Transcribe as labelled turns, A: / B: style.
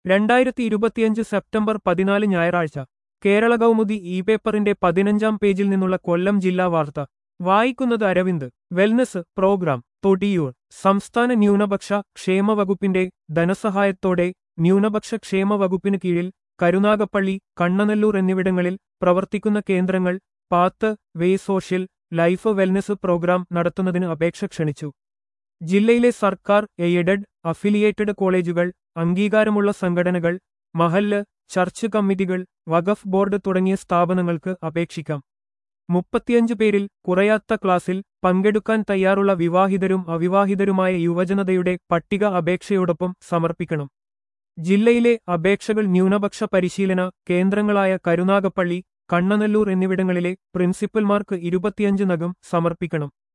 A: 2025 September 14 ഞായറാഴ്ച കേരള കൗമുദി പേപ്പറിന്റെ 15-ാം പേജിൽ നിന്നുള്ള കൊല്ലം ജില്ലാ വാർത്ത വായിക്കുന്നത് അരവിന്ദ്. Wellness programme Thodiyoor. സംസ്ഥാന ന്യൂനപക്ഷ ക്ഷേമ വകുപ്പിന്റെ ധനസഹായത്തോടെ ന്യൂനപക്ഷ ക്ഷേമ വകുപ്പിന് കീഴിൽ കരുനാഗപ്പള്ളി, കണ്ണനല്ലൂർ എന്നിവിടങ്ങളിൽ പ്രവർത്തിക്കുന്ന കേന്ദ്രങ്ങൾ path way social life wellness program നടത്തുന്നതിന് അപേക്ഷ ക്ഷണിച്ചു. ജില്ലയിലെ സർക്കാർ എയ്ഡഡ്, അഫിലിയേറ്റഡ് കോളേജുകൾ, അംഗീകാരമുള്ള സംഘടനകൾ, മഹല്ല്, ചർച്ച് കമ്മിറ്റികൾ, വഖഫ് ബോർഡ് തുടങ്ങിയ സ്ഥാപനങ്ങൾക്ക് അപേക്ഷിക്കാം. 35 പേരിൽ കുറയാത്ത ക്ലാസിൽ പങ്കെടുക്കാൻ തയ്യാറുള്ള വിവാഹിതരും അവിവാഹിതരുമായ യുവജനതയുടെ പട്ടിക അപേക്ഷയോടൊപ്പം സമർപ്പിക്കണം. ജില്ലയിലെ അപേക്ഷകൾ ന്യൂനപക്ഷ പരിശീലന കേന്ദ്രങ്ങളായ കരുനാഗപ്പള്ളി, കണ്ണനല്ലൂർ എന്നിവിടങ്ങളിലെ പ്രിൻസിപ്പൽമാർക്ക് 25-നകം സമർപ്പിക്കണം.